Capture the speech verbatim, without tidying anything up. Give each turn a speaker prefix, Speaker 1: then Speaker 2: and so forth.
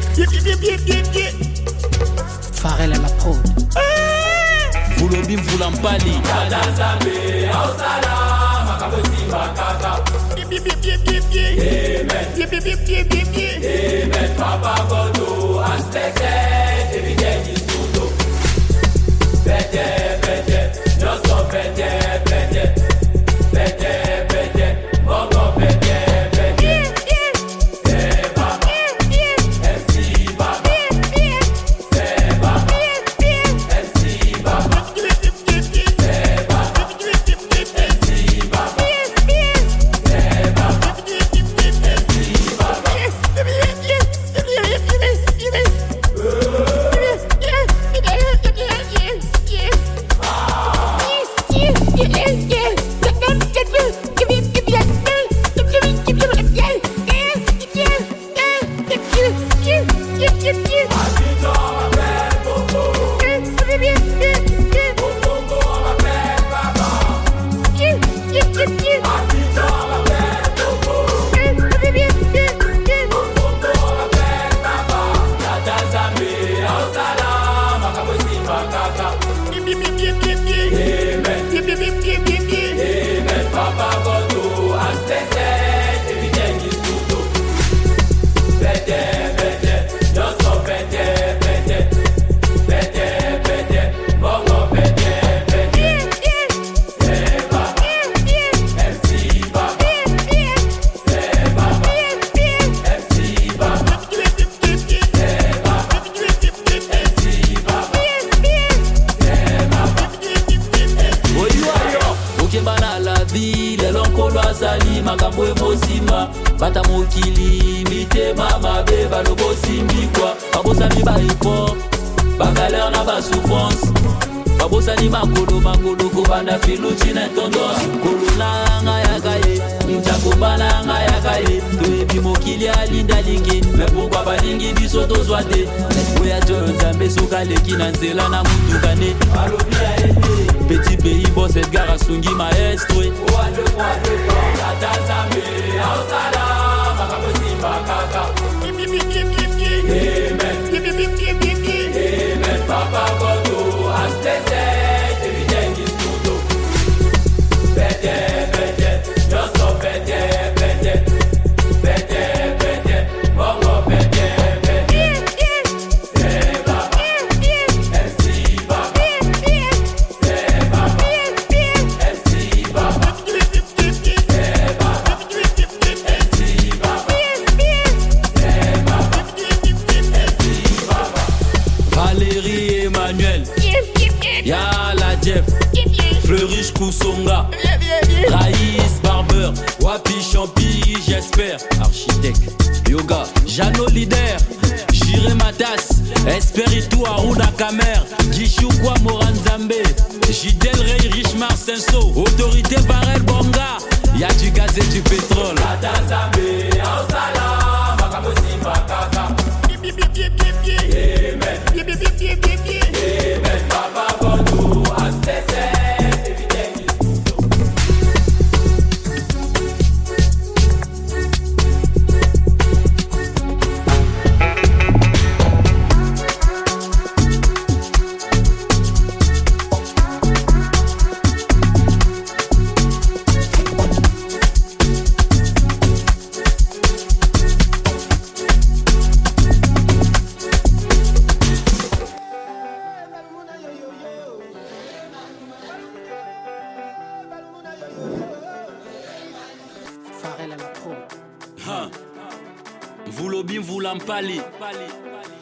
Speaker 1: Pharrell à la prod.
Speaker 2: Vulobi Mvulampali.
Speaker 3: Amen. Papa Godo, Aspect, Evident is Tudo. Bete, bete, just so bete, bete, bete, bete, Mogo bete, bete. Seba, M C Baba, Seba, M C Baba, Seba, M C Baba, Seba,
Speaker 2: makambo emosima bata mokili mitema mabe balobosimi kwa babosani ba effort bagalère na ba souffrance babosani makolo makolo kobanda filuti na tendance kolona nga yakaye ntakombana nga yakaye toyebi mokili alinda lingi me pourquoi balingi biso tozwa te oya jo nzambe soka leki na nzela na mutukane balobi ya ete petit pays boss Edgar asungi maestro oa deux fois deux fois atazambe aosala makamosimba kaka Amen Papa Godo Astese Evident is Tudo Bete bete just so bete bete bete bete Bongo bete bete Seba M C Baba Seba M C Baba Seba M C Baba Seba M C Baba Valérie Emmanuel Yala Jeff Fleurish Koussonga Raïs Barber Wapi Champi j'espère Architecte Yoga Jano Leader Jire Matas Esperitu Aruna Kamer Gishukwa Moranzambe Jidel Rey Richmar Senso Autorité Barel Bonga Y'a du gaz et du pétrole Atazambe Aosala Makamosimba Kaka Amen Amen Papa Godo Astese Evident is
Speaker 1: Pharrell à la prod.
Speaker 2: Vulobi Mvulampali.